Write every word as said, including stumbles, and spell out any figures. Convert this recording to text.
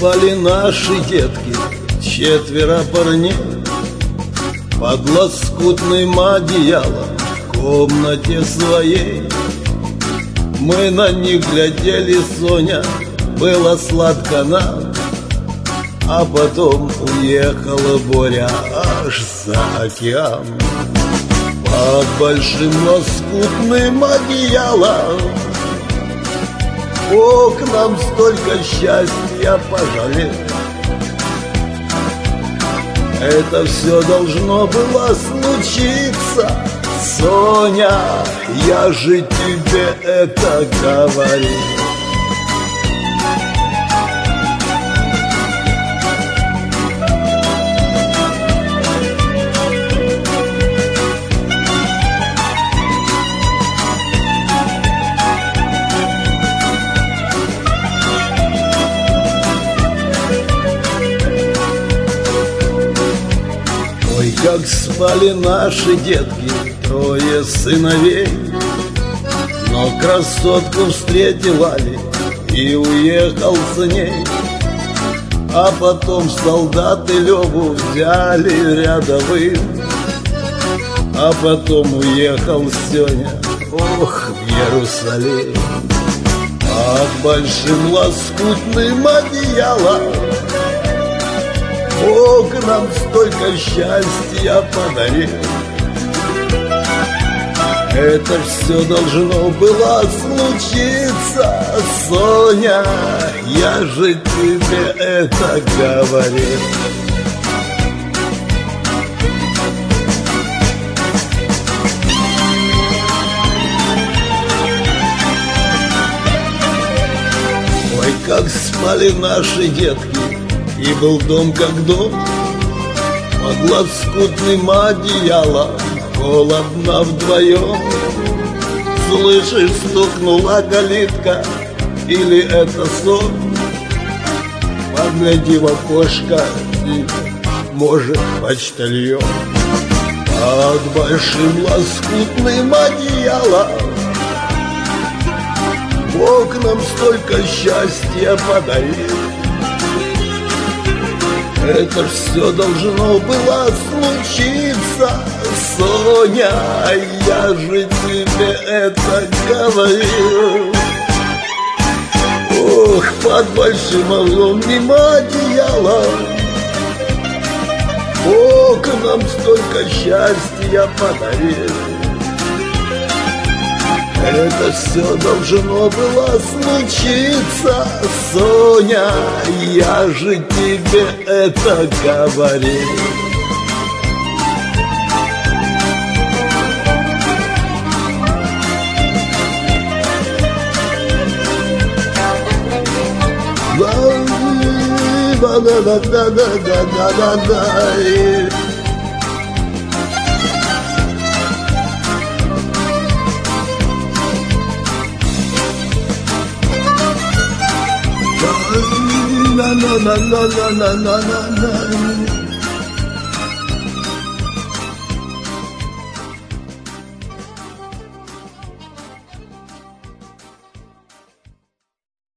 спали наши детки, четверо парней, под лоскутным одеялом в комнате своей. Мы на них глядели, Соня, было сладко нам, а потом уехала Боря аж за океан. Под большим лоскутным одеялом Бог нам столько счастья пожалел. Это все должно было случиться, Соня, я же тебе это говорю. Ой, как спали наши детки, трое сыновей, но красотку встретил Али и уехал с ней. А потом солдаты Леву взяли рядовым, а потом уехал Сёня, ох, в Иерусалим. Под большим лоскутным одеялом Бог нам столько счастья подарил. Это все должно было случиться, Соня, я же тебе это говорил. Ой, как спали наши детки, и был дом как дом, под лоскутным одеялом холодно вдвоем. Слышишь, стукнула калитка, или это сон? Погляди в окошко, и, может, почтальон. Под большим лоскутным одеялом Бог нам столько счастья подарил. Это все должно было случиться, Соня, я же тебе это говорил. Ох, под большим огромным одеялом Бог нам столько счастья подарил. Это все должно было случиться, Соня, я же тебе это говорил. Да-да-да-да-да-да-да-да. Na na na na na na na na na.